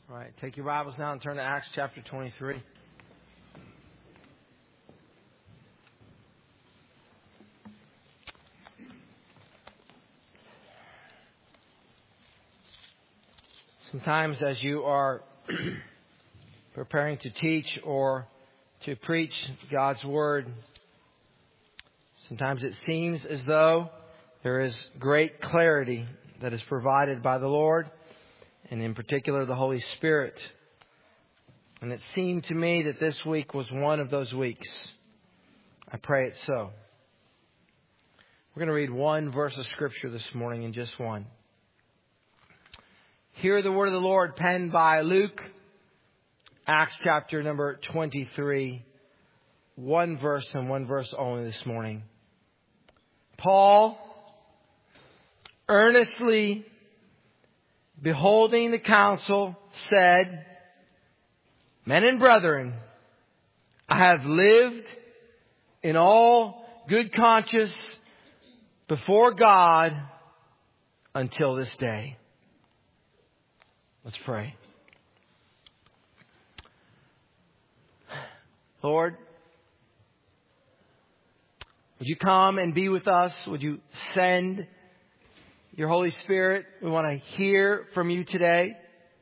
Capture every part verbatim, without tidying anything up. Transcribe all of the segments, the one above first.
All right, take your Bibles now and turn to Acts chapter twenty-three. Sometimes as you are preparing to teach or to preach God's Word, sometimes it seems as though there is great clarity that is provided by the Lord, and in particular the Holy Spirit. And it seemed to me that this week was one of those weeks. I pray it's so. We're going to read one verse of Scripture this morning, and just one. Hear the word of the Lord penned by Luke, Acts chapter number twenty-three. One verse and one verse only this morning. Paul, earnestly beholding the council, said, Men and brethren, I have lived in all good conscience before God until this day. Let's pray. Lord, would you come and be with us? Would you send your Holy Spirit? We want to hear from you today.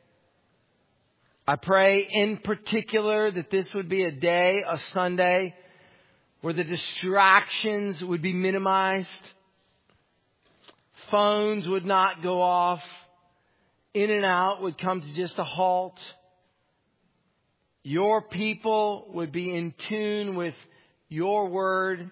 I pray in particular that this would be a day, a Sunday, where the distractions would be minimized. Phones would not go off. In and out would come to just a halt. Your people would be in tune with your word.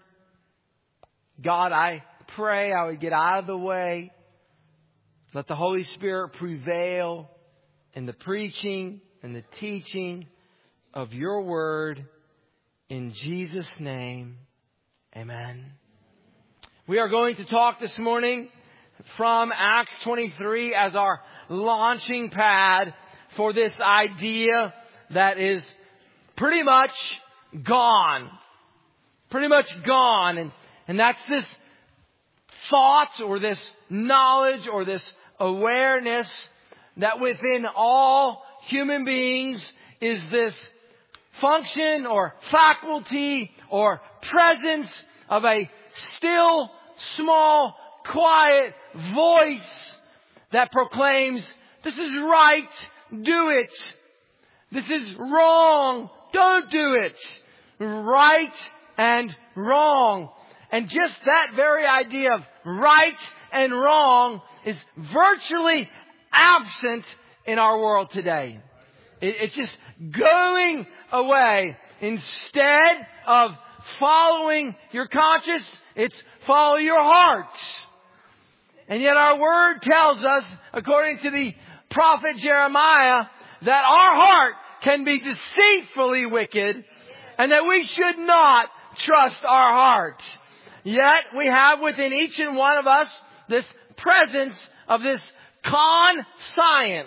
God, I pray I would get out of the way. Let the Holy Spirit prevail in the preaching and the teaching of your word. In Jesus' name, amen. We are going to talk this morning from Acts twenty-three as our launching pad for this idea that is pretty much gone. Pretty much gone. And, and that's this thought or this knowledge or this awareness that within all human beings is this function or faculty or presence of a still, small, quiet voice that proclaims, this is right, do it. This is wrong, don't do it. Right and wrong. And just that very idea of right and wrong is virtually absent in our world today. It, it's just going away. Instead of following your conscience, it's follow your heart. And yet our word tells us, according to the prophet Jeremiah, that our heart can be deceitfully wicked and that we should not trust our heart. Yet we have within each and one of us this presence of this con-science.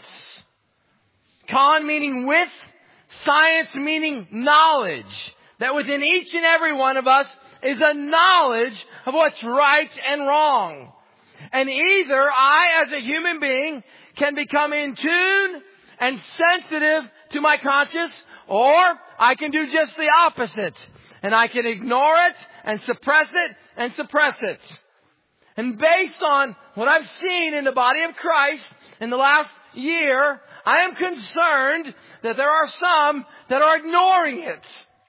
Con meaning with, science meaning knowledge. That within each and every one of us is a knowledge of what's right and wrong. And either I, as a human being, can become in tune and sensitive to my conscience, or I can do just the opposite. And I can ignore it and suppress it and suppress it. And based on what I've seen in the body of Christ in the last year, I am concerned that there are some that are ignoring it.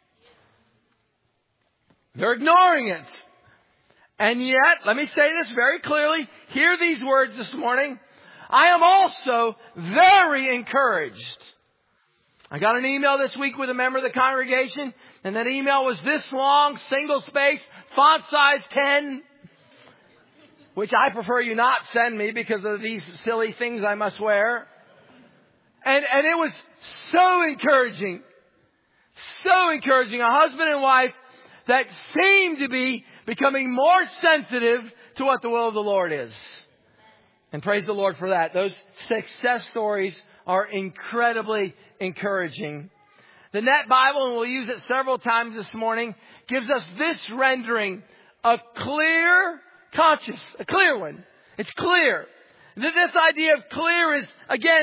They're ignoring it. And yet, let me say this very clearly. Hear these words this morning. I am also very encouraged. I got an email this week with a member of the congregation, and that email was this long, single space, font size ten, which I prefer you not send me because of these silly things I must wear. And, and it was so encouraging. So encouraging. A husband and wife that seem to be becoming more sensitive to what the will of the Lord is. And praise the Lord for that. Those success stories are incredibly encouraging. The Net Bible, and we'll use it several times this morning, gives us this rendering, a clear conscience, a clear one. It's clear. This idea of clear is, again,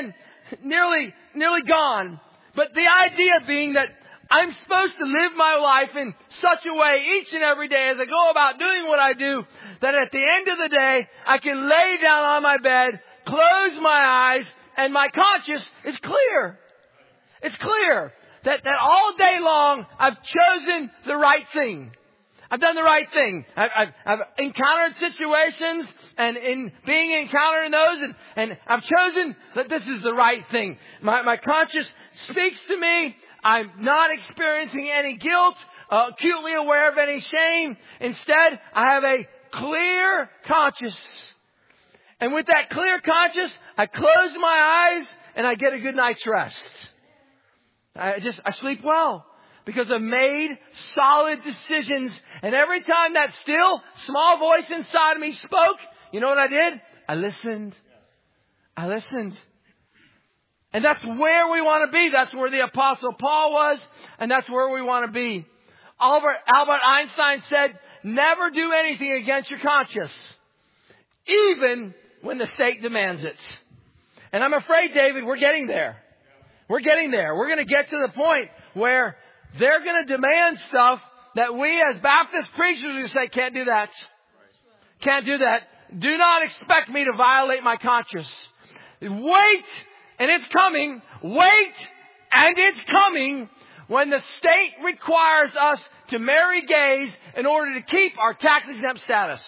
nearly, nearly gone. But the idea being that I'm supposed to live my life in such a way each and every day as I go about doing what I do, that at the end of the day, I can lay down on my bed, close my eyes, and my conscience is clear. It's clear that, that all day long I've chosen the right thing. I've done the right thing. I've, I've, I've encountered situations, and in being encountered in those, and, and I've chosen that this is the right thing. My, my conscience speaks to me. I'm not experiencing any guilt, uh, acutely aware of any shame. Instead, I have a clear conscience. And with that clear conscience, I close my eyes and I get a good night's rest. I just, I sleep well because I've made solid decisions. And every time that still small voice inside of me spoke, you know what I did? I listened. I listened. And that's where we want to be. That's where the Apostle Paul was. And that's where we want to be. Albert, Albert Einstein said, never do anything against your conscience, even when the state demands it. And I'm afraid, David, we're getting there. We're getting there. We're going to get to the point where they're going to demand stuff that we as Baptist preachers will say, can't do that. Can't do that. Do not expect me to violate my conscience. Wait, and it's coming. Wait, and it's coming when the state requires us to marry gays in order to keep our tax-exempt status.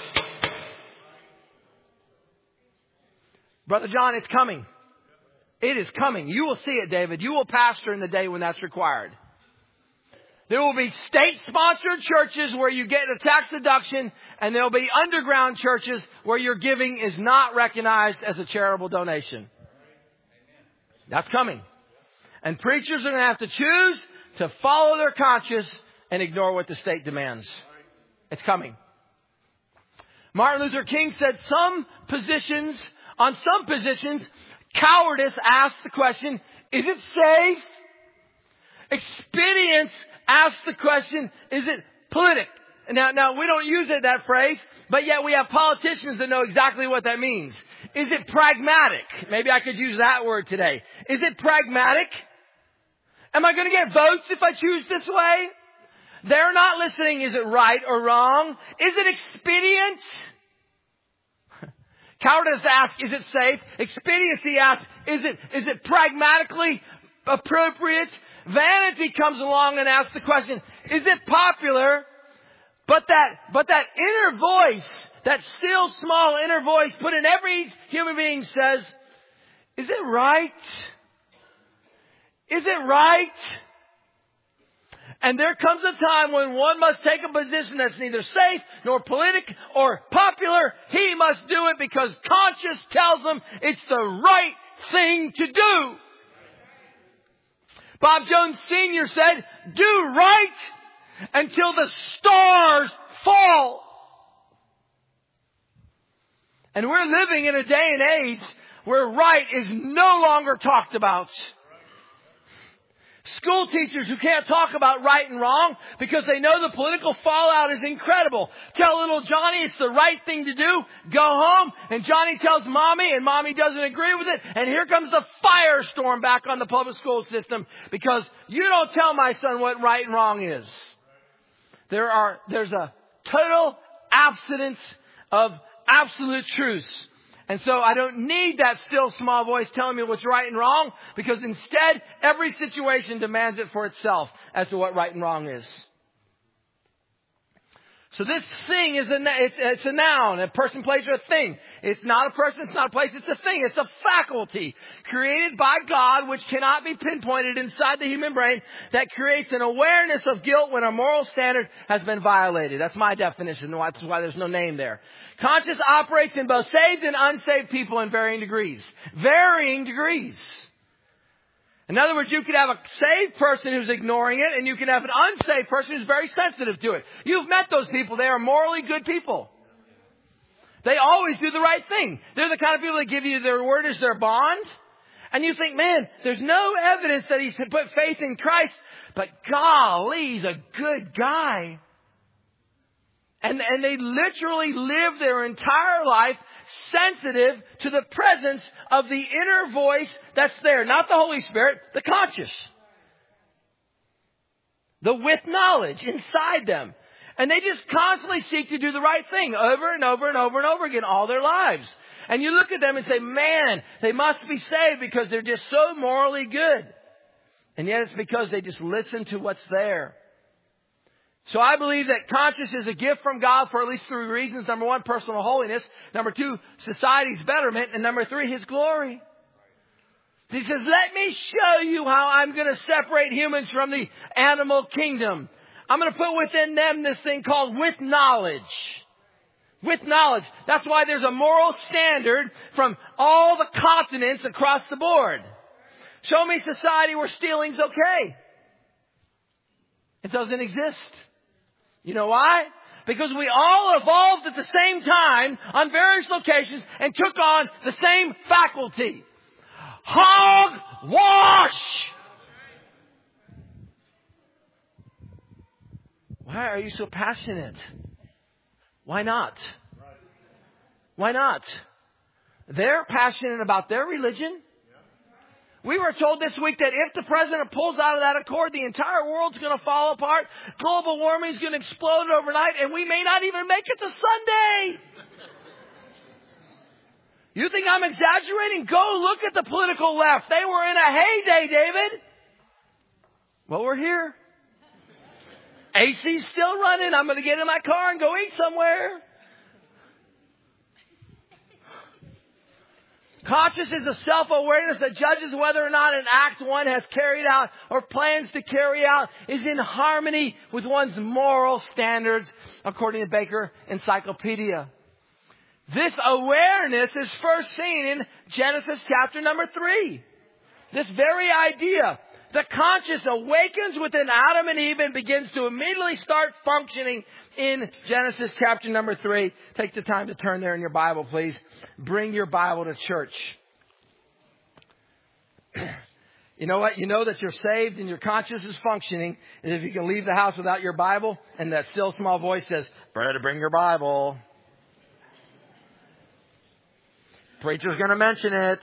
Brother John, it's coming. It is coming. You will see it, David. You will pastor in the day when that's required. There will be state-sponsored churches where you get a tax deduction, and there will be underground churches where your giving is not recognized as a charitable donation. That's coming. And preachers are going to have to choose to follow their conscience and ignore what the state demands. It's coming. Martin Luther King said some positions, on some positions, cowardice asks the question, is it safe? Expedience asks the question, is it politic? Now, now we don't use it, that phrase, but yet we have politicians that know exactly what that means. Is it pragmatic? Maybe I could use that word today. Is it pragmatic? Am I going to get votes if I choose this way? They're not listening. Is it right or wrong? Is it expedient? Cowardice asks, is it safe? Expediency asks, is it, is it pragmatically appropriate? Vanity comes along and asks the question, is it popular? But that, but that inner voice, that still small inner voice put in every human being says, is it right? Is it right? And there comes a time when one must take a position that's neither safe nor politic or popular. He must do it because conscience tells him it's the right thing to do. Bob Jones Senior said, do right until the stars fall. And we're living in a day and age where right is no longer talked about. School teachers who can't talk about right and wrong because they know the political fallout is incredible. Tell little Johnny it's the right thing to do. Go home and Johnny tells mommy and mommy doesn't agree with it. And here comes the firestorm back on the public school system because you don't tell my son what right and wrong is. There are, there's a total absence of absolute truth. And so I don't need that still small voice telling me what's right and wrong because instead every situation demands it for itself as to what right and wrong is. So this thing is a, it's, it's a noun, a person, place, or a thing. It's not a person, it's not a place, it's a thing. It's a faculty created by God which cannot be pinpointed inside the human brain that creates an awareness of guilt when a moral standard has been violated. That's my definition. That's why there's no name there. Conscience operates in both saved and unsaved people in varying degrees. Varying degrees. In other words, you could have a saved person who's ignoring it, and you can have an unsaved person who's very sensitive to it. You've met those people. They are morally good people. They always do the right thing. They're the kind of people that give you their word as their bond. And you think, man, there's no evidence that he's put faith in Christ, but golly, he's a good guy. And, and they literally live their entire life sensitive to the presence of the inner voice that's there. Not the Holy Spirit, the conscious. The with knowledge inside them. And they just constantly seek to do the right thing over and over and over and over again all their lives. And you look at them and say, man, they must be saved because they're just so morally good. And yet it's because they just listen to what's there. So I believe that conscience is a gift from God for at least three reasons. Number one, personal holiness. Number two, society's betterment. And number three, His glory. He says, let me show you how I'm going to separate humans from the animal kingdom. I'm going to put within them this thing called with knowledge. With knowledge. That's why there's a moral standard from all the continents across the board. Show me society where stealing's okay. It doesn't exist. You know why? Because we all evolved at the same time on various locations and took on the same faculty. Hogwash! Why are you so passionate? Why not? Why not? They're passionate about their religion. We were told this week that if the president pulls out of that accord, the entire world's going to fall apart. Global warming is going to explode overnight, and we may not even make it to Sunday. You think I'm exaggerating? Go look at the political left. They were in a heyday, David. Well, we're here. A C's still running. I'm going to get in my car and go eat somewhere. Conscious is a self-awareness that judges whether or not an act one has carried out or plans to carry out is in harmony with one's moral standards, according to Baker Encyclopedia. This awareness is first seen in Genesis chapter number three. This very idea. The conscious awakens within Adam and Eve and begins to immediately start functioning in Genesis chapter number three. Take the time to turn there in your Bible, please. Bring your Bible to church. You know what? You know that you're saved and your conscience is functioning. And if you can leave the house without your Bible and that still small voice says, better bring your Bible. Preacher's going to mention it.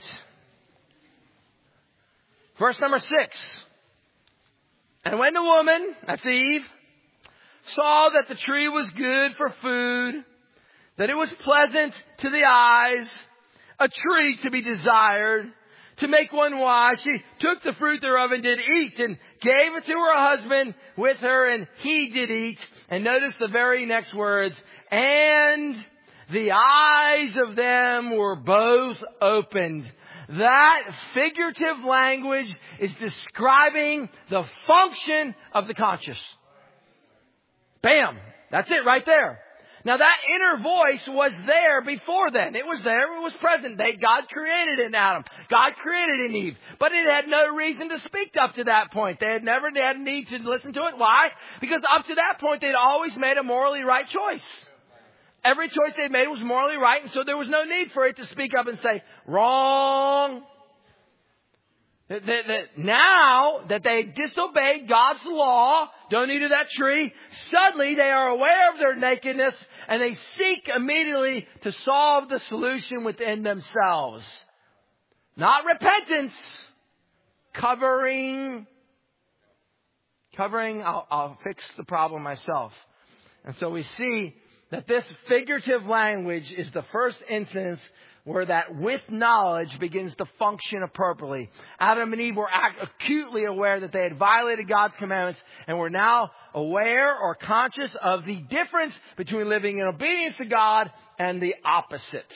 Verse number six. And when the woman, that's Eve, saw that the tree was good for food, that it was pleasant to the eyes, a tree to be desired, to make one wise, she took the fruit thereof and did eat, and gave it to her husband with her, and he did eat. And notice the very next words, and the eyes of them were both opened. That figurative language is describing the function of the conscious. Bam! That's it right there. Now that inner voice was there before then. It was there. It was present. They, God created it in Adam. God created it in Eve. But it had no reason to speak up to that point. They had never they had a need to listen to it. Why? Because up to that point they'd always made a morally right choice. Every choice they made was morally right, and so there was no need for it to speak up and say, wrong. That, that, that now that they disobeyed God's law, don't eat of that tree, suddenly they are aware of their nakedness, and they seek immediately to solve the solution within themselves. Not repentance, covering. Covering, I'll, I'll fix the problem myself. And so we see that this figurative language is the first instance where that with knowledge begins to function appropriately. Adam and Eve were acutely aware that they had violated God's commandments and were now aware or conscious of the difference between living in obedience to God and the opposite.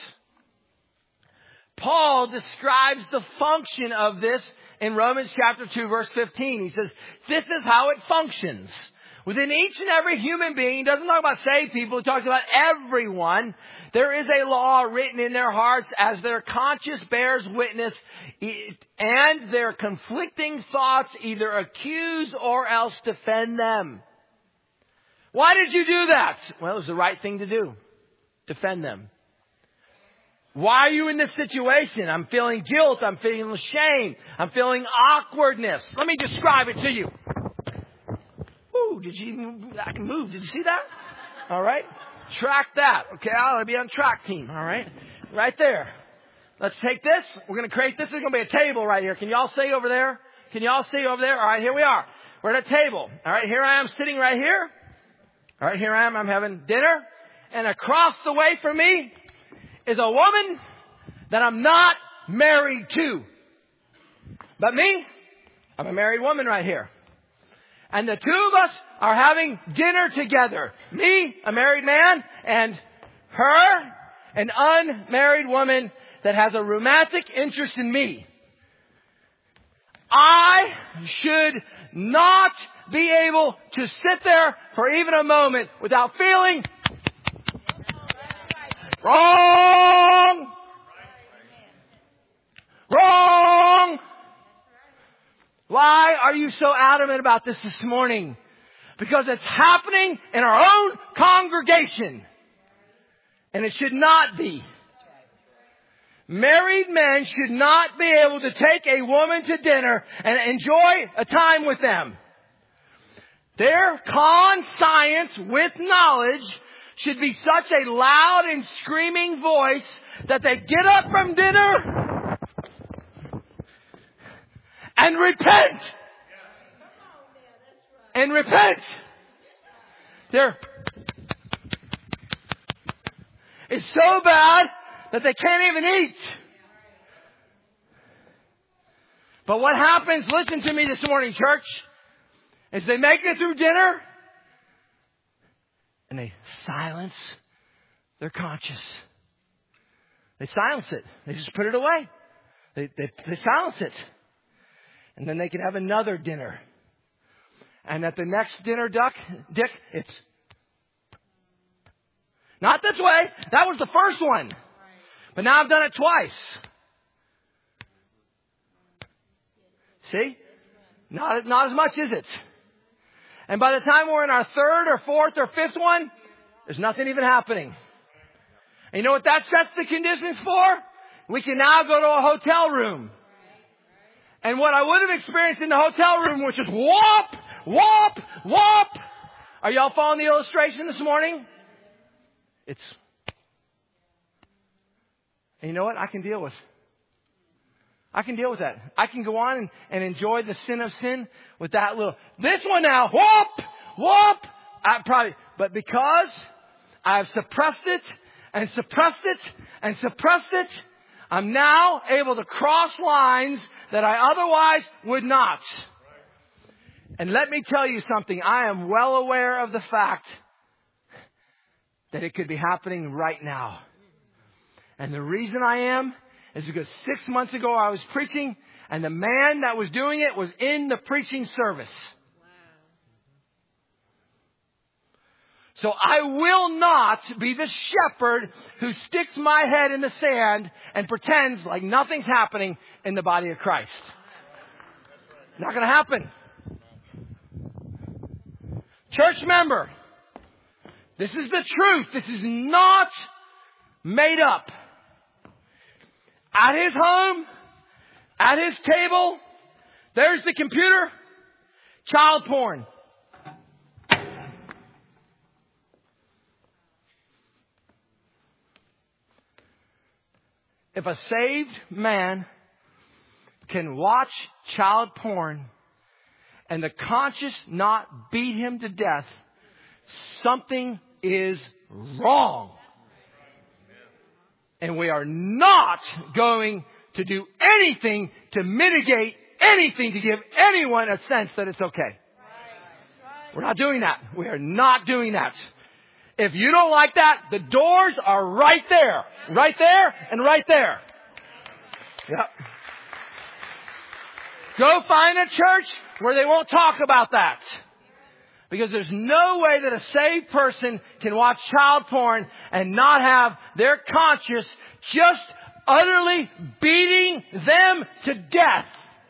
Paul describes the function of this in Romans chapter two, verse fifteen. He says, this is how it functions. Within each and every human being, he doesn't talk about saved people, he talks about everyone. There is a law written in their hearts as their conscience bears witness, and their conflicting thoughts either accuse or else defend them. Why did you do that? Well, it was the right thing to do. Defend them. Why are you in this situation? I'm feeling guilt. I'm feeling shame. I'm feeling awkwardness. Let me describe it to you. Ooh, did you, I can move. Did you see that? All right. Track that. Okay. I'll be on track team. All right. right there. Let's take this. We're going to create this. There's going to be a table right here. Can y'all see over there? Can y'all see over there? All right, here we are. We're at a table. All right, here I am sitting right here. All right, here I am. I'm having dinner. And across the way from me is a woman that I'm not married to. But me, I'm a married woman right here. And the two of us are having dinner together. Me, a married man, and her, an unmarried woman that has a romantic interest in me. I should not be able to sit there for even a moment without feeling wrong. Wrong. Why are you so adamant about this this morning? Because it's happening in our own congregation. And it should not be. Married men should not be able to take a woman to dinner and enjoy a time with them. Their conscience with knowledge should be such a loud and screaming voice that they get up from dinner and repent. And repent. They're, it's so bad that they can't even eat. But what happens, listen to me this morning, church, is they make it through dinner and they silence their conscience. They silence it. They just put it away. They, they, they silence it. And then they can have another dinner. And at the next dinner, duck, Dick, it's not this way. That was the first one. But now I've done it twice. See? Not, not as much, is it? And by the time we're in our third or fourth or fifth one, there's nothing even happening. And you know what that sets the conditions for? We can now go to a hotel room. And what I would have experienced in the hotel room, which is whoop, whoop, whoop. Are y'all following the illustration this morning? It's... And you know what? I can deal with. I can deal with that. I can go on and, and enjoy the sin of sin with that little. This one now, whoop, whoop. I probably, but because I've suppressed it and suppressed it and suppressed it, I'm now able to cross lines that I otherwise would not. And let me tell you something. I am well aware of the fact that it could be happening right now. And the reason I am is because six months ago I was preaching and the man that was doing it was in the preaching service. Wow. So I will not be the shepherd who sticks my head in the sand and pretends like nothing's happening in the body of Christ. Not going to happen. Church member, this is the truth. This is not made up. At his home, at his table, there's the computer, child porn. If a saved man can watch child porn and the conscience not beat him to death, something is wrong. And we are not going to do anything to mitigate anything to give anyone a sense that it's okay. We're not doing that. We are not doing that. If you don't like that, the doors are right there. Right there and right there. Yep. Go find a church where they won't talk about that. Because there's no way that a saved person can watch child porn and not have their conscience just utterly beating them to death.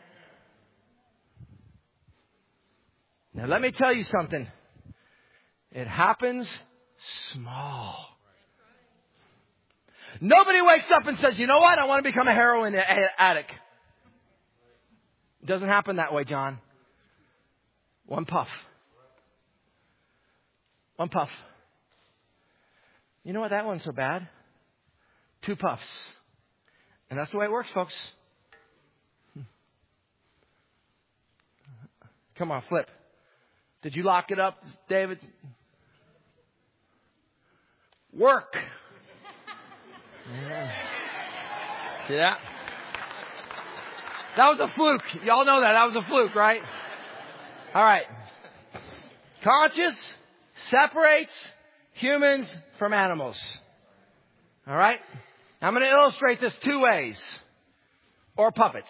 Now let me tell you something. It happens small. Nobody wakes up and says, you know what? I want to become a heroin addict. It doesn't happen that way, John. One puff. One puff. You know what? That wasn't so bad. two puffs. And that's the way it works, folks. Come on, flip. Did you lock it up, David? Work. Yeah. See that? That was a fluke. Y'all know that. That was a fluke, right? All right. Conscious separates humans from animals. All right? I'm going to illustrate this two ways. Or puppets.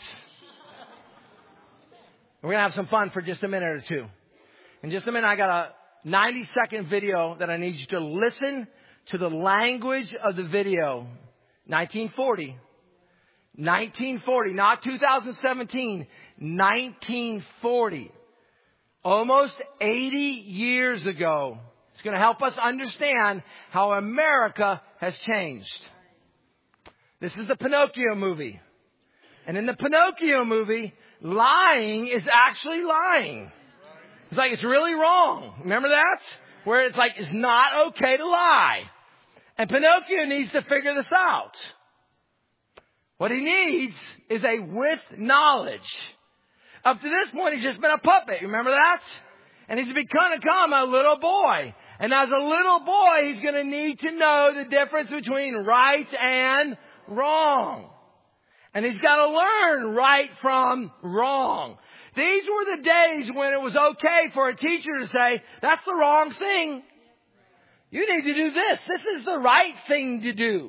We're going to have some fun for just a minute or two. In just a minute, I got a ninety second video that I need you to listen to the language of the video. nineteen forty. nineteen forty, not two thousand seventeen. nineteen forty. Almost eighty years ago. It's going to help us understand how America has changed. This is the Pinocchio movie. And in the Pinocchio movie, lying is actually lying. It's like it's really wrong. Remember that? Where it's like it's not okay to lie. And Pinocchio needs to figure this out. What he needs is a with knowledge. Up to this point, he's just been a puppet. Remember that? And he's become a little boy. And as a little boy, he's going to need to know the difference between right and wrong. And he's got to learn right from wrong. These were the days when it was okay for a teacher to say, that's the wrong thing. You need to do this. This is the right thing to do.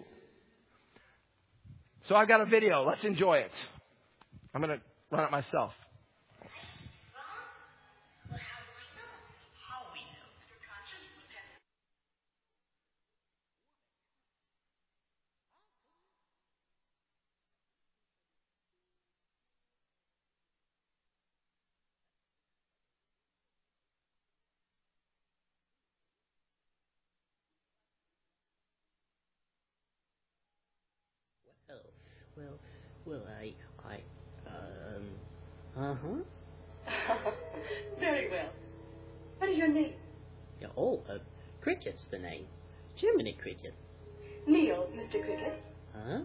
So I've got a video. Let's enjoy it. I'm going to run it myself. Oh, well, well, I, I, um, uh-huh. Very well. What is your name? Yeah, oh, uh, Cricket's the name. Jiminy Cricket. Neil, Mister Cricket. Huh?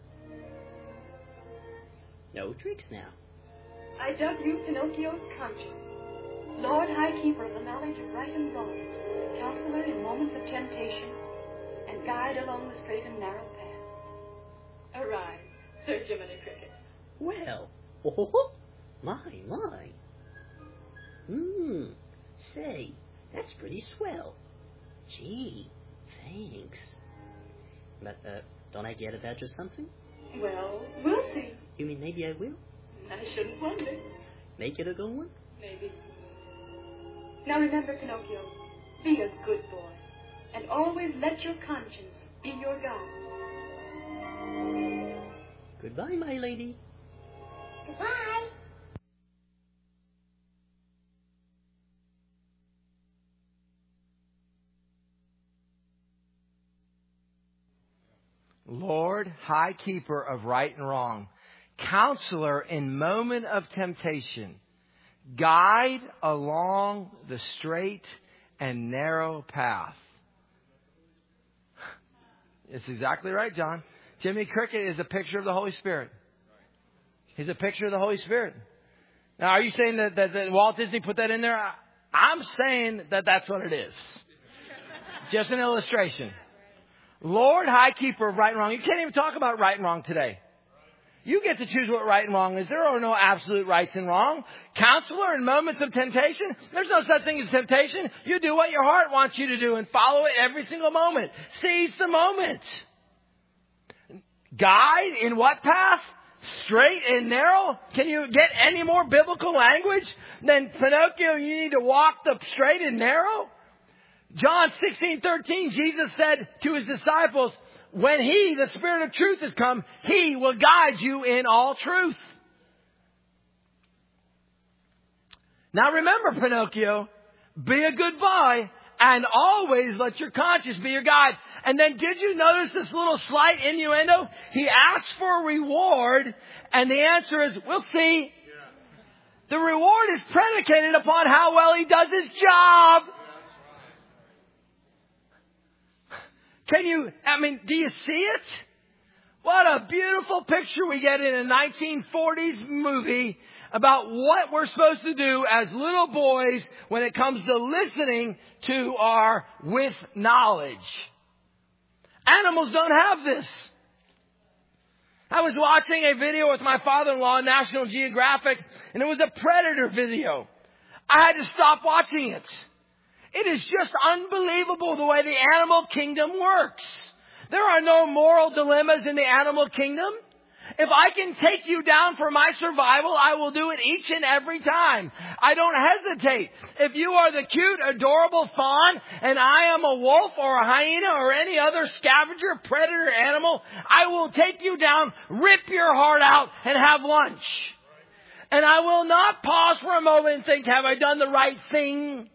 No tricks now. I dub you Pinocchio's conscience, Lord High Keeper of the knowledge of right and wrong, counselor in moments of temptation, and guide along the straight and narrow path. Arise, Sir Jiminy Cricket. Well, oh, my, my. Hmm, say, that's pretty swell. Gee, thanks. But, uh, don't I get a badge or something? Well, we'll see. You mean maybe I will? I shouldn't wonder. Make it a good one? Maybe. Now remember, Pinocchio, be a good boy, and always let your conscience be your guide. Goodbye, my lady. Goodbye. Lord, high keeper of right and wrong, counselor in moment of temptation, guide along the straight and narrow path. It's exactly right, John. Jimmy Cricket is a picture of the Holy Spirit. He's a picture of the Holy Spirit. Now, are you saying that, that, that Walt Disney put that in there? I'm saying that that's what it is. Just an illustration. Lord, high keeper of right and wrong. You can't even talk about right and wrong today. You get to choose what right and wrong is. There are no absolute rights and wrong. Counselor in moments of temptation. There's no such thing as temptation. You do what your heart wants you to do and follow it every single moment. Seize the moment. Guide in what path? Straight and narrow? Can you get any more biblical language than Pinocchio? You need to walk the straight and narrow? John sixteen thirteen, Jesus said to his disciples, when he, the Spirit of truth, has come, he will guide you in all truth. Now remember, Pinocchio, be a good boy and always let your conscience be your guide. And then did you notice this little slight innuendo? He asks for a reward, and the answer is, we'll see. Yeah. The reward is predicated upon how well he does his job. Can you, I mean, do you see it? What a beautiful picture we get in a nineteen forties movie about what we're supposed to do as little boys when it comes to listening to our with knowledge. Animals don't have this. I was watching a video with my father-in-law, National Geographic, and it was a predator video. I had to stop watching it. It is just unbelievable the way the animal kingdom works. There are no moral dilemmas in the animal kingdom. If I can take you down for my survival, I will do it each and every time. I don't hesitate. If you are the cute, adorable fawn, and I am a wolf or a hyena or any other scavenger, predator animal, I will take you down, rip your heart out, and have lunch. And I will not pause for a moment and think, have I done the right thing?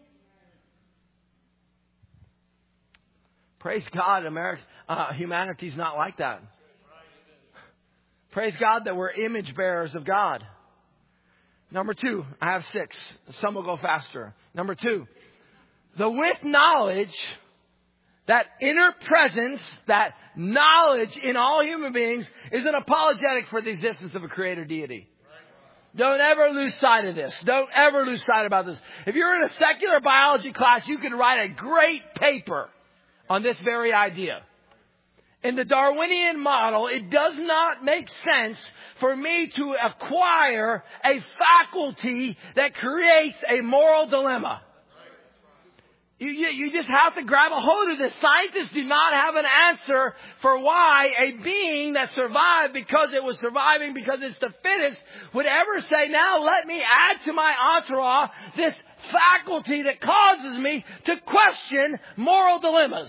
Praise God, America, uh, humanity's not like that. Praise God that we're image bearers of God. Number two, I have six. Some will go faster. Number two, the with knowledge, that inner presence, that knowledge in all human beings is an apologetic for the existence of a creator deity. Don't ever lose sight of this. Don't ever lose sight about this. If you're in a secular biology class, you could write a great paper on this very idea. In the Darwinian model, it does not make sense for me to acquire a faculty that creates a moral dilemma. You, you, you just have to grab a hold of this. Scientists do not have an answer for why a being that survived because it was surviving because it's the fittest would ever say, now let me add to my entourage this faculty that causes me to question moral dilemmas.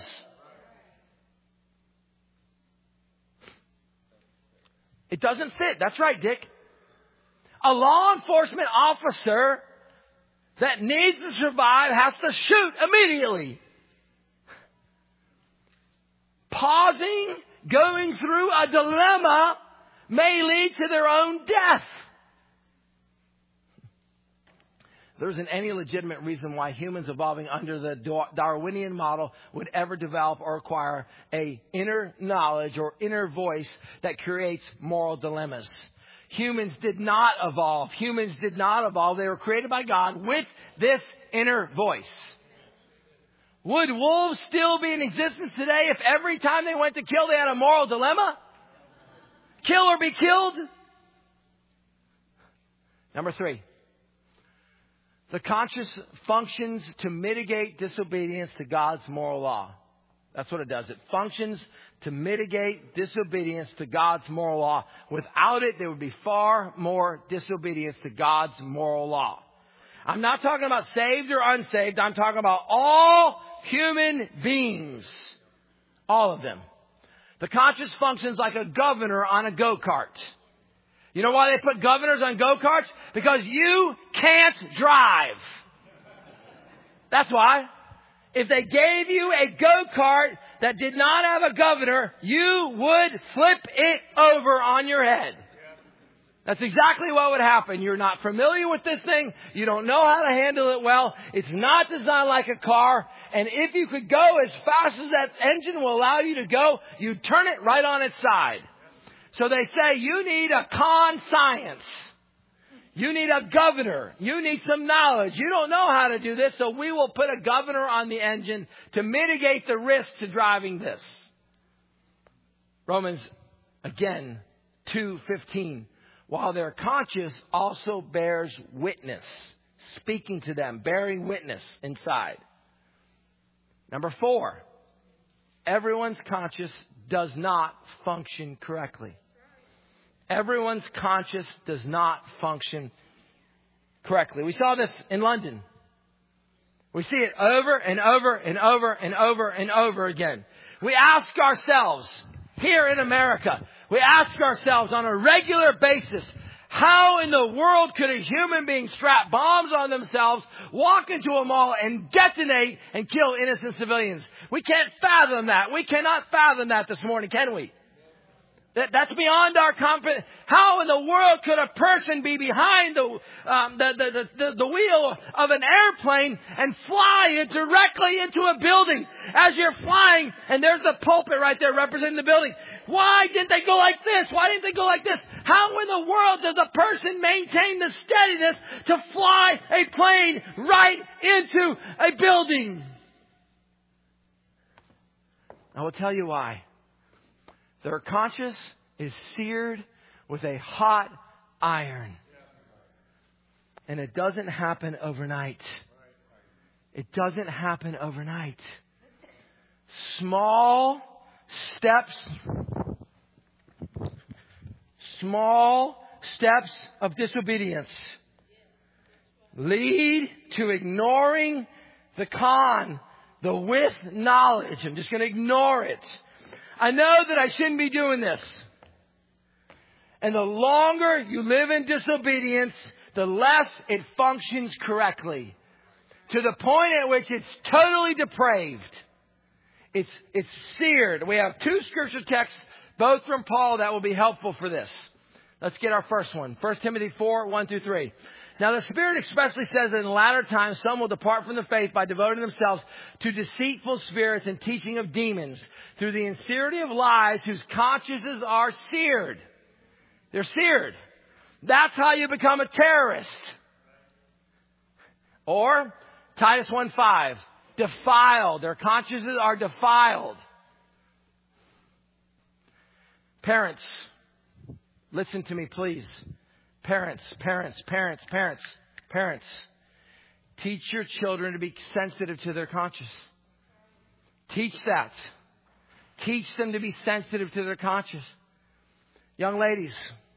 It doesn't fit. That's right, Dick. A law enforcement officer that needs to survive has to shoot immediately. Pausing, going through a dilemma may lead to their own death. There isn't any legitimate reason why humans evolving under the Darwinian model would ever develop or acquire a inner knowledge or inner voice that creates moral dilemmas. Humans did not evolve. Humans did not evolve. They were created by God with this inner voice. Would wolves still be in existence today if every time they went to kill they had a moral dilemma? Kill or be killed? Number three. The conscience functions to mitigate disobedience to God's moral law. That's what it does. It functions to mitigate disobedience to God's moral law. Without it, there would be far more disobedience to God's moral law. I'm not talking about saved or unsaved. I'm talking about all human beings. All of them. The conscience functions like a governor on a go-kart. You know why they put governors on go-karts? Because you can't drive. That's why. If they gave you a go-kart that did not have a governor, you would flip it over on your head. That's exactly what would happen. You're not familiar with this thing. You don't know how to handle it well. It's not designed like a car. And if you could go as fast as that engine will allow you to go, you turn it right on its side. So they say you need a conscience. You need a governor. You need some knowledge. You don't know how to do this, so we will put a governor on the engine to mitigate the risk to driving this. Romans, again, two fifteen. While their conscience also bears witness, speaking to them, bearing witness inside. Number four, everyone's conscience does not function correctly. Everyone's conscience does not function correctly. We saw this in London. We see it over and over and over and over and over again. We ask ourselves, here in America, we ask ourselves on a regular basis, how in the world could a human being strap bombs on themselves, walk into a mall and detonate and kill innocent civilians? We can't fathom that. We cannot fathom that this morning, can we? That, that's beyond our comprehension. How in the world could a person be behind the, um, the, the, the, the, the wheel of an airplane and fly it directly into a building as you're flying? And there's the pulpit right there representing the building. Why didn't they go like this? Why didn't they go like this? How in the world does a person maintain the steadiness to fly a plane right into a building? I will tell you why. Their conscience is seared with a hot iron. And it doesn't happen overnight. It doesn't happen overnight. Small steps, small steps of disobedience lead to ignoring the con, the with knowledge. I'm just going to ignore it. I know that I shouldn't be doing this. And the longer you live in disobedience, the less it functions correctly. To the point at which it's totally depraved. It's, it's seared. We have two scripture texts, both from Paul, that will be helpful for this. Let's get our first one. First Timothy four, one through three. Now the Spirit expressly says that in the latter times some will depart from the faith by devoting themselves to deceitful spirits and teaching of demons through the sincerity of lies whose consciences are seared. They're seared. That's how you become a terrorist. Or Titus one five. Defiled. Their consciences are defiled. Parents, listen to me please. Parents, parents, parents, parents, parents. Teach your children to be sensitive to their conscience. Teach that. Teach them to be sensitive to their conscience. Young ladies.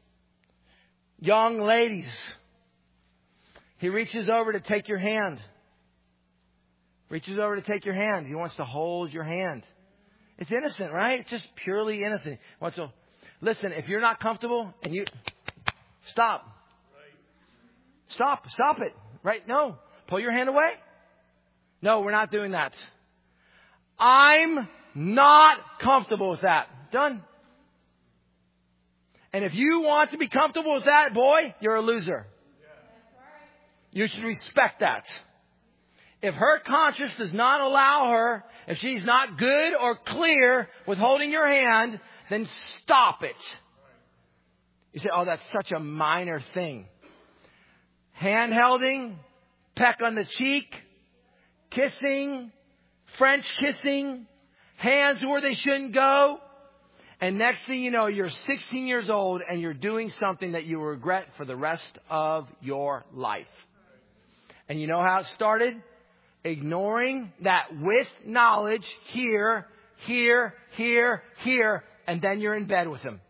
Young ladies. He reaches over to take your hand. Reaches over to take your hand. He wants to hold your hand. It's innocent, right? It's just purely innocent. He wants to, listen, if you're not comfortable and you... Stop. Stop. Stop it. Right? No. Pull your hand away. No, we're not doing that. I'm not comfortable with that. Done. And if you want to be comfortable with that, boy, you're a loser. You should respect that. If her conscience does not allow her, if she's not good or clear with holding your hand, then stop it. You say, oh, that's such a minor thing. Hand-holding, peck on the cheek, kissing, French kissing, hands where they shouldn't go. And next thing you know, you're sixteen years old and you're doing something that you will regret for the rest of your life. And you know how it started? Ignoring that with knowledge here, here, here, here, and then you're in bed with him.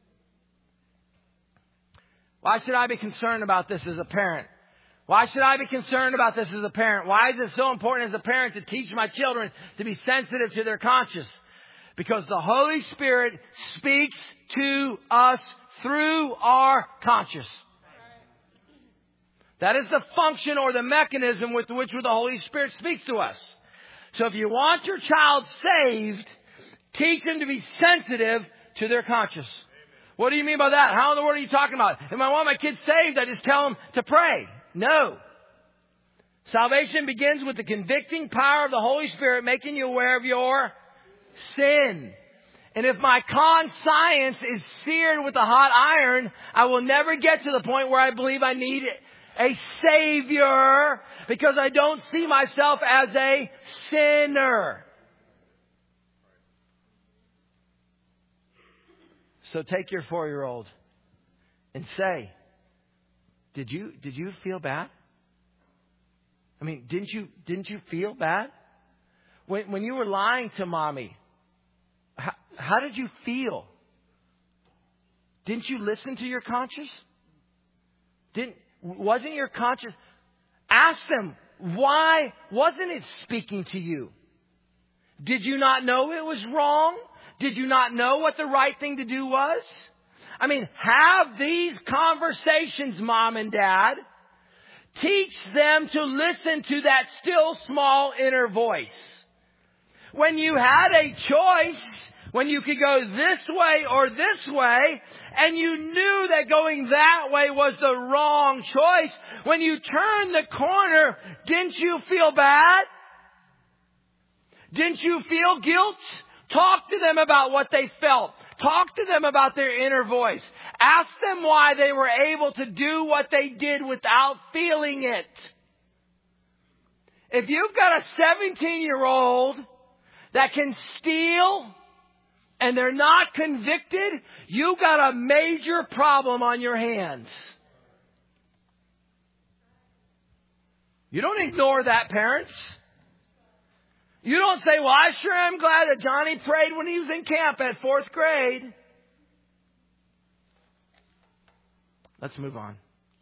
Why should I be concerned about this as a parent? Why should I be concerned about this as a parent? Why is it so important as a parent to teach my children to be sensitive to their conscience? Because the Holy Spirit speaks to us through our conscience. That is the function or the mechanism with which the Holy Spirit speaks to us. So if you want your child saved, teach them to be sensitive to their conscience. What do you mean by that? How in the world are you talking about? If I want my kids saved, I just tell them to pray. No. Salvation begins with the convicting power of the Holy Spirit making you aware of your sin. And if my conscience is seared with a hot iron, I will never get to the point where I believe I need a Savior because I don't see myself as a sinner. So take your four-year-old and say, did you, did you feel bad? I mean, didn't you, didn't you feel bad? When, when you were lying to mommy, how, how did you feel? Didn't you listen to your conscience? Didn't, wasn't your conscience? Ask them, why wasn't it speaking to you? Did you not know it was wrong? Did you not know what the right thing to do was? I mean, have these conversations, mom and dad. Teach them to listen to that still small inner voice. When you had a choice, when you could go this way or this way, and you knew that going that way was the wrong choice. When you turned the corner, didn't you feel bad? Didn't you feel guilt? Talk to them about what they felt. Talk to them about their inner voice. Ask them why they were able to do what they did without feeling it. If you've got a seventeen-year-old that can steal and they're not convicted, you've got a major problem on your hands. You don't ignore that, parents. You don't say, well, I sure am glad that Johnny prayed when he was in camp at fourth grade. Let's move on.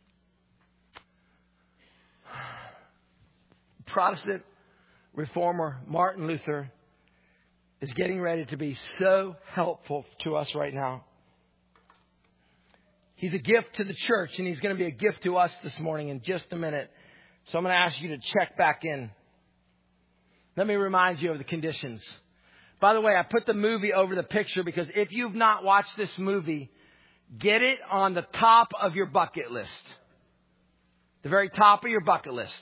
Protestant reformer Martin Luther is getting ready to be so helpful to us right now. He's a gift to the church, and he's going to be a gift to us this morning in just a minute. So I'm going to ask you to check back in. Let me remind you of the conditions. By the way, I put the movie over the picture because if you've not watched this movie, get it on the top of your bucket list. The very top of your bucket list.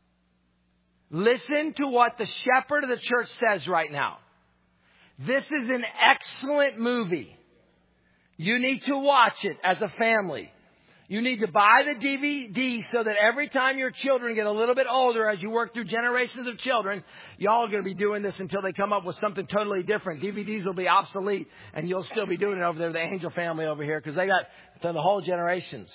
Listen to what the shepherd of the church says right now. This is an excellent movie. You need to watch it as a family. You need to buy the D V D so that every time your children get a little bit older, as you work through generations of children, y'all are going to be doing this until they come up with something totally different. D V Ds will be obsolete, and you'll still be doing it over there, the Angel family over here, because they got the whole generations.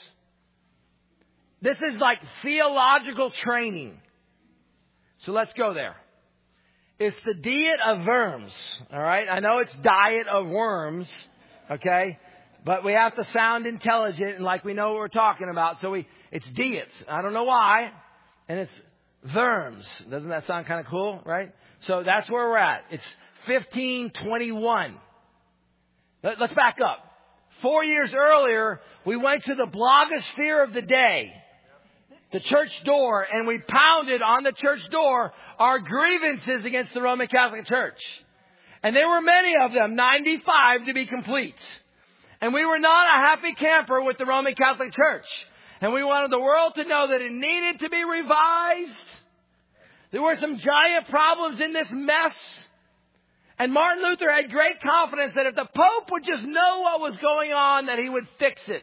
This is like theological training. So let's go there. It's the diet of worms. All right. I know it's diet of worms. Okay. But we have to sound intelligent and like we know what we're talking about. So we, it's diets. I don't know why. And it's worms. Doesn't that sound kind of cool? Right. So that's where we're at. It's fifteen twenty-one. Let's back up. Four years earlier, we went to the blogosphere of the day. The church door, and we pounded on the church door our grievances against the Roman Catholic Church. And there were many of them, ninety-five to be complete. And we were not a happy camper with the Roman Catholic Church. And we wanted the world to know that it needed to be revised. There were some giant problems in this mess. And Martin Luther had great confidence that if the Pope would just know what was going on, that he would fix it.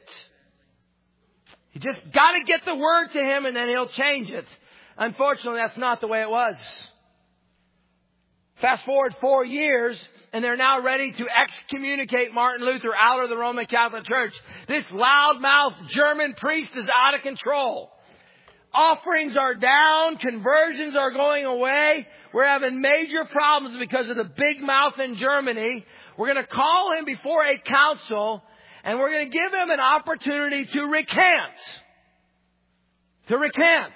You just got to get the word to him and then he'll change it. Unfortunately, that's not the way it was. Fast forward four years and they're now ready to excommunicate Martin Luther out of the Roman Catholic Church. This loudmouth German priest is out of control. Offerings are down. Conversions are going away. We're having major problems because of the big mouth in Germany. We're going to call him before a council. And we're going to give him an opportunity to recant. To recant.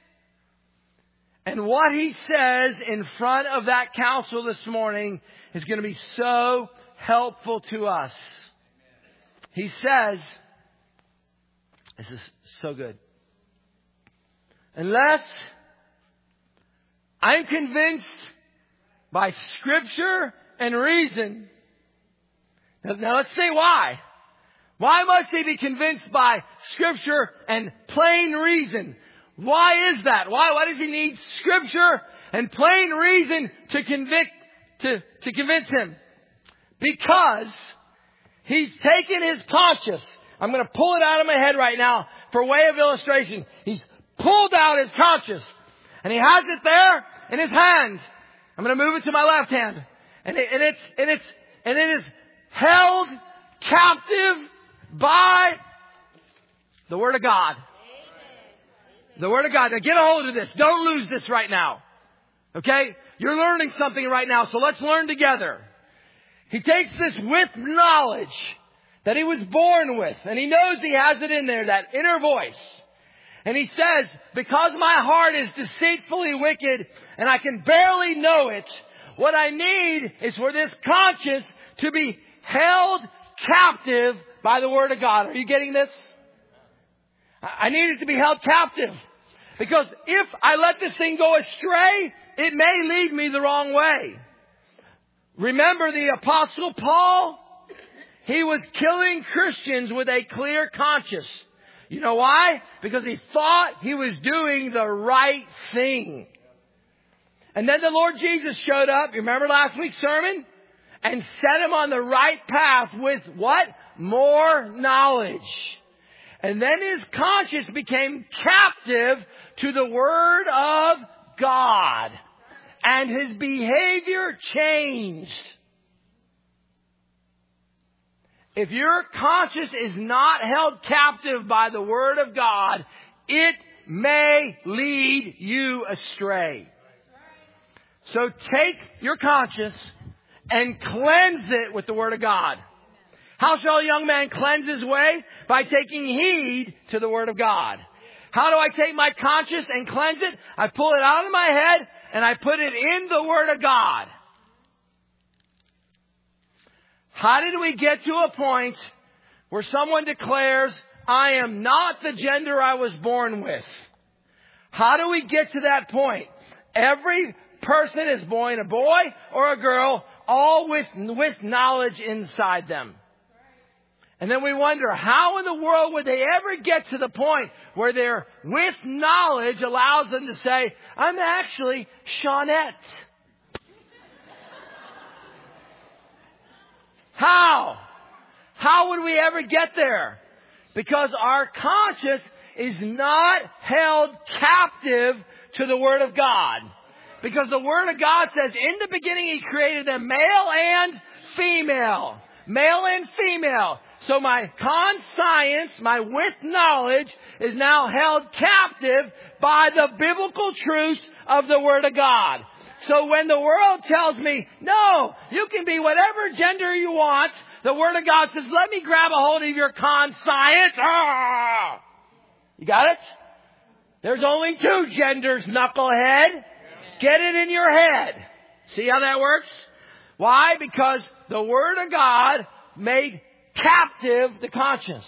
And what he says in front of that council this morning is going to be so helpful to us. He says, this is so good. Unless I'm convinced by Scripture and reason. Now, now let's say why. Why must he be convinced by Scripture and plain reason? Why is that? Why, why does he need Scripture and plain reason to convict, to, to convince him? Because he's taken his conscience. I'm going to pull it out of my head right now for way of illustration. He's pulled out his conscience and he has it there in his hand. I'm going to move it to my left hand. And, it, and it's, and it's, and it is held captive by the Word of God. The Word of God. Now get a hold of this. Don't lose this right now. Okay? You're learning something right now, so let's learn together. He takes this with knowledge that he was born with, and he knows he has it in there, that inner voice. And he says, because my heart is deceitfully wicked and I can barely know it, what I need is for this conscience to be held captive by the Word of God. Are you getting this? I need it to be held captive. Because if I let this thing go astray, it may lead me the wrong way. Remember the Apostle Paul? He was killing Christians with a clear conscience. You know why? Because he thought he was doing the right thing. And then the Lord Jesus showed up, you remember last week's sermon? And set him on the right path with what? More knowledge. And then his conscience became captive to the Word of God. And his behavior changed. If your conscience is not held captive by the Word of God, it may lead you astray. So take your conscience and cleanse it with the Word of God. How shall a young man cleanse his way? By taking heed to the Word of God. How do I take my conscience and cleanse it? I pull it out of my head and I put it in the Word of God. How did we get to a point where someone declares, I am not the gender I was born with? How do we get to that point? Every person is born a boy or a girl, all with, with knowledge inside them. And then we wonder, how in the world would they ever get to the point where their with knowledge allows them to say, I'm actually Shawnette? How? How would we ever get there? Because our conscience is not held captive to the Word of God. Because the Word of God says, in the beginning He created them male and female. Male and female. So my conscience, my with knowledge, is now held captive by the biblical truths of the Word of God. So when the world tells me, no, you can be whatever gender you want, the Word of God says, let me grab a hold of your conscience. Ah! You got it? There's only two genders, knucklehead. Get it in your head. See how that works? Why? Because the Word of God made captive the conscience.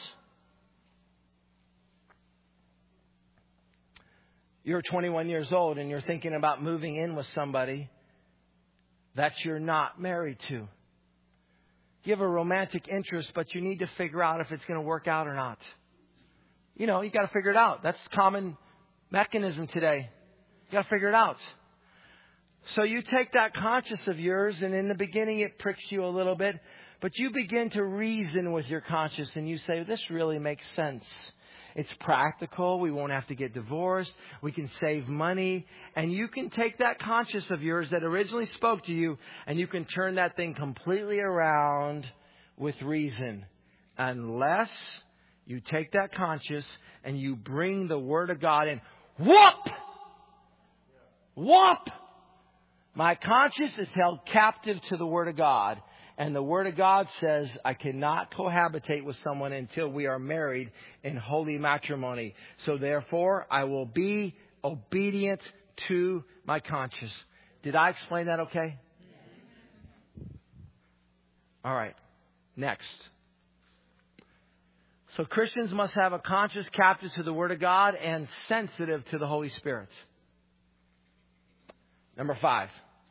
You're twenty-one years old and you're thinking about moving in with somebody that you're not married to. You have a romantic interest, but you need to figure out if it's going to work out or not. You know, you got to figure it out. That's common mechanism today. You got to figure it out. So you take that conscience of yours, and in the beginning it pricks you a little bit, but you begin to reason with your conscience and you say, this really makes sense. It's practical. We won't have to get divorced. We can save money. And you can take that conscience of yours that originally spoke to you and you can turn that thing completely around with reason. Unless you take that conscience and you bring the Word of God in. Whoop! Whoop! My conscience is held captive to the Word of God. And the Word of God says, I cannot cohabitate with someone until we are married in holy matrimony. So therefore, I will be obedient to my conscience. Did I explain that okay? All right. Next. So Christians must have a conscience captive to the Word of God and sensitive to the Holy Spirit. Number five.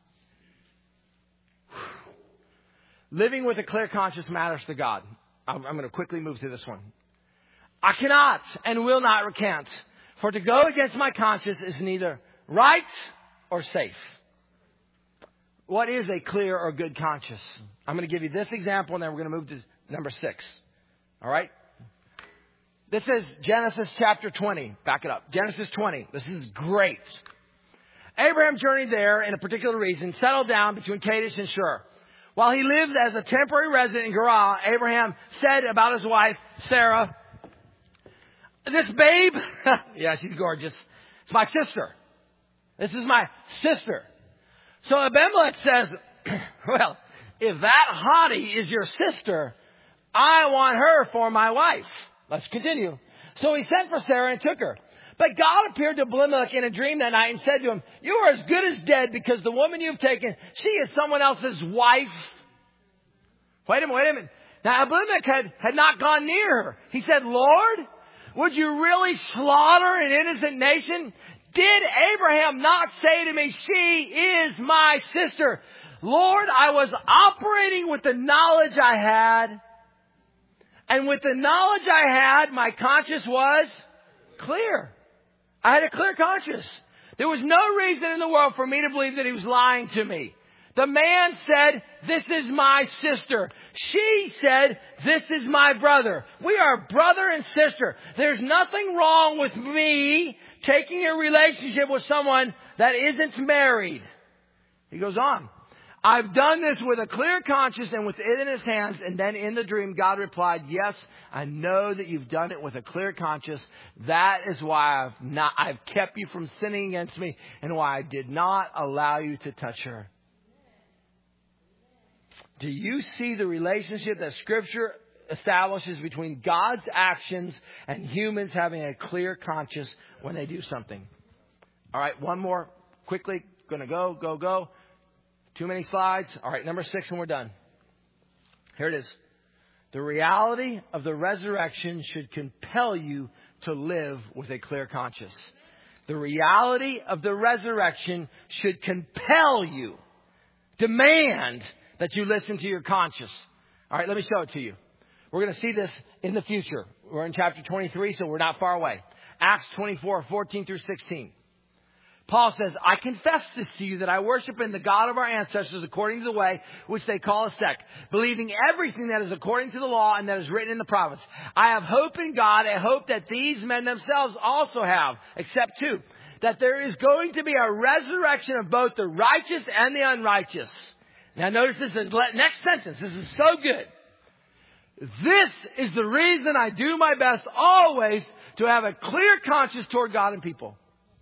Living with a clear conscience matters to God. I'm going to quickly move to this one. I cannot and will not recant. For to go against my conscience is neither right or safe. What is a clear or good conscience? I'm going to give you this example and then we're going to move to number six. All right? This is Genesis chapter twenty. Back it up. Genesis twenty. This is great. Abraham journeyed there in a particular region, settled down between Kadesh and Shur. While he lived as a temporary resident in Gerar, Abraham said about his wife, Sarah, this babe, yeah, she's gorgeous. It's my sister. This is my sister. So Abimelech says, well, if that hottie is your sister, I want her for my wife. Let's continue. So he sent for Sarah and took her. But God appeared to Abimelech in a dream that night and said to him, you are as good as dead because the woman you've taken, she is someone else's wife. Wait a minute, wait a minute. Now Abimelech had, had not gone near her. He said, Lord, would you really slaughter an innocent nation? Did Abraham not say to me, she is my sister? Lord, I was operating with the knowledge I had. And with the knowledge I had, my conscience was clear. I had a clear conscience. There was no reason in the world for me to believe that he was lying to me. The man said, this is my sister. She said, this is my brother. We are brother and sister. There's nothing wrong with me taking a relationship with someone that isn't married. He goes on. I've done this with a clear conscience and with it in his hands. And then in the dream, God replied, yes, I know that you've done it with a clear conscience. That is why I've not, I've kept you from sinning against me and why I did not allow you to touch her. Do you see the relationship that Scripture establishes between God's actions and humans having a clear conscience when they do something? All right, one more quickly. Gonna go, go, go. Too many slides. All right, number six, and we're done. Here it is. The reality of the resurrection should compel you to live with a clear conscience. The reality of the resurrection should compel you, demand that you listen to your conscience. All right, let me show it to you. We're going to see this in the future. We're in chapter twenty-three, so we're not far away. Acts twenty-four, fourteen through sixteen. Paul says, I confess this to you that I worship in the God of our ancestors according to the way which they call a sect, believing everything that is according to the law and that is written in the prophets. I have hope in God, a hope that these men themselves also have, except two, that there is going to be a resurrection of both the righteous and the unrighteous. Now notice this is next sentence. This is so good. This is the reason I do my best always to have a clear conscience toward God and people.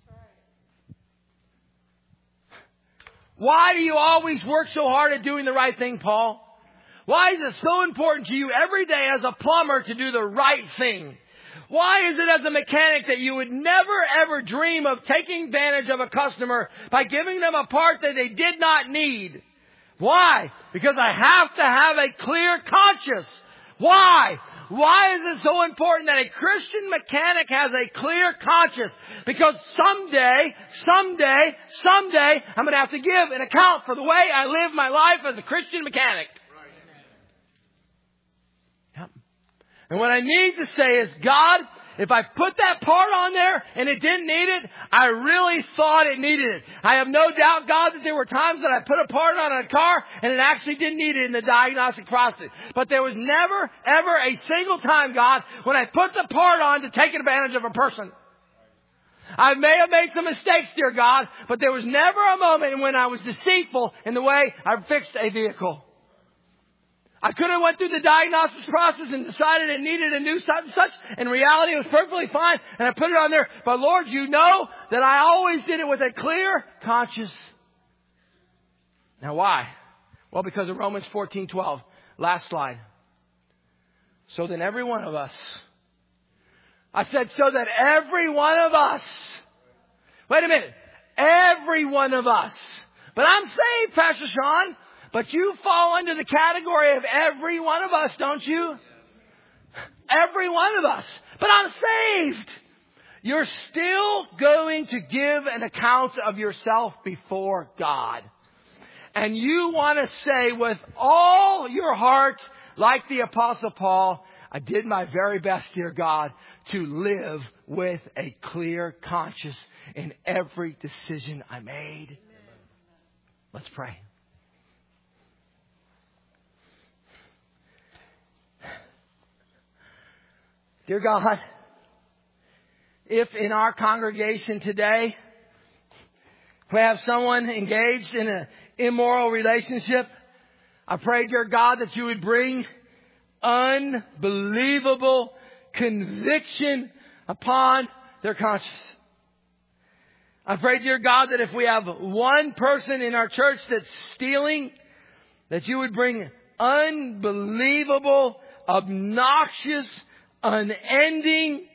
Why do you always work so hard at doing the right thing, Paul? Why is it so important to you every day as a plumber to do the right thing? Why is it as a mechanic that you would never ever dream of taking advantage of a customer by giving them a part that they did not need? Why? Because I have to have a clear conscience. Why? Why is it so important that a Christian mechanic has a clear conscience? Because someday, someday, someday, I'm going to have to give an account for the way I live my life as a Christian mechanic. Yep. And what I need to say is, God, if I put that part on there and it didn't need it, I really thought it needed it. I have no doubt, God, that there were times that I put a part on a car and it actually didn't need it in the diagnostic process. But there was never, ever a single time, God, when I put the part on to take advantage of a person. I may have made some mistakes, dear God, but there was never a moment when I was deceitful in the way I fixed a vehicle. I could have went through the diagnosis process and decided it needed a new such and such. In reality, it was perfectly fine, and I put it on there. But Lord, you know that I always did it with a clear conscience. Now, why? Well, because of Romans fourteen twelve. Last slide. So then every one of us. I said, so that every one of us. Wait a minute. Every one of us. But I'm saved, Pastor Sean. But you fall under the category of every one of us, don't you? Every one of us. But I'm saved. You're still going to give an account of yourself before God. And you want to say with all your heart, like the Apostle Paul, I did my very best, dear God, to live with a clear conscience in every decision I made. Let's pray. Dear God, if in our congregation today we have someone engaged in an immoral relationship, I pray, dear God, that you would bring unbelievable conviction upon their conscience. I pray, dear God, that if we have one person in our church that's stealing, that you would bring unbelievable, obnoxious, unending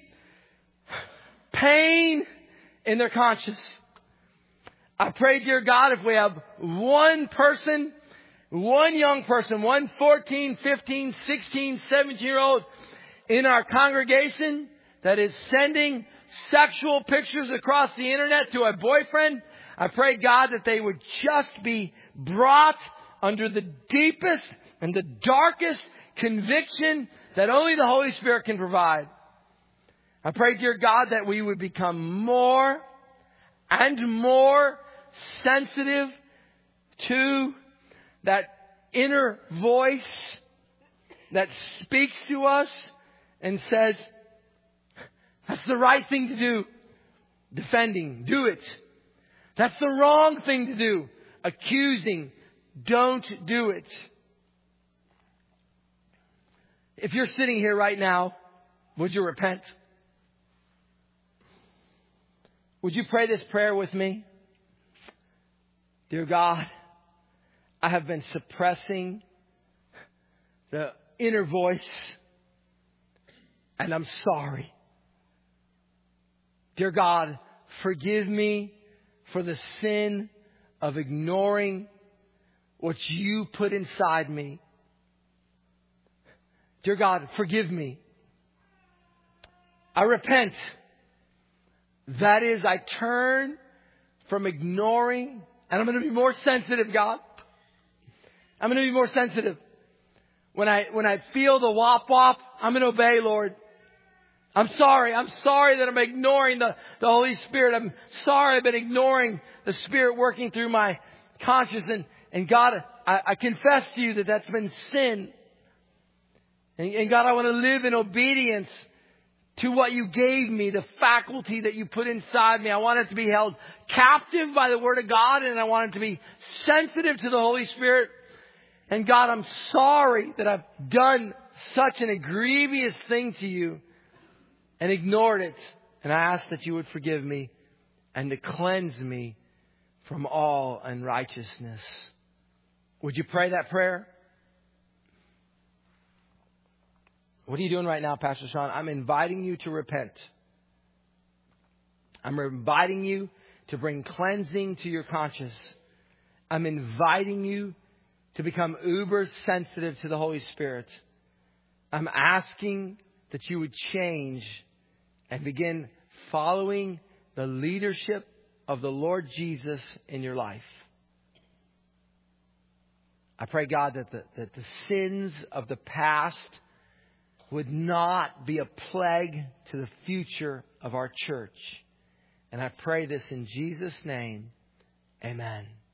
pain in their conscience. I pray, dear God, if we have one person, one young person, one fourteen, fifteen, sixteen, seventeen year old in our congregation that is sending sexual pictures across the internet to a boyfriend, I pray, God, that they would just be brought under the deepest and the darkest conviction that only the Holy Spirit can provide. I pray, dear God, that we would become more and more sensitive to that inner voice that speaks to us and says, that's the right thing to do. Defending, do it. That's the wrong thing to do. Accusing, don't do it. If you're sitting here right now, would you repent? Would you pray this prayer with me? Dear God, I have been suppressing the inner voice, and I'm sorry. Dear God, forgive me for the sin of ignoring what you put inside me. Dear God, forgive me. I repent. That is, I turn from ignoring, and I'm going to be more sensitive, God. I'm going to be more sensitive. When I, when I feel the wop wop, I'm going to obey, Lord. I'm sorry. I'm sorry that I'm ignoring the, the Holy Spirit. I'm sorry I've been ignoring the Spirit working through my conscience. And, and God, I, I confess to you that that's been sin. And, and God, I want to live in obedience to what you gave me, the faculty that you put inside me. I want it to be held captive by the Word of God, and I want it to be sensitive to the Holy Spirit. And God, I'm sorry that I've done such an egregious thing to you and ignored it. And I ask that you would forgive me and to cleanse me from all unrighteousness. Would you pray that prayer? What are you doing right now, Pastor Sean? I'm inviting you to repent. I'm inviting you to bring cleansing to your conscience. I'm inviting you to become uber sensitive to the Holy Spirit. I'm asking that you would change and begin following the leadership of the Lord Jesus in your life. I pray, God, that the, that the sins of the past would not be a plague to the future of our church. And I pray this in Jesus' name. Amen.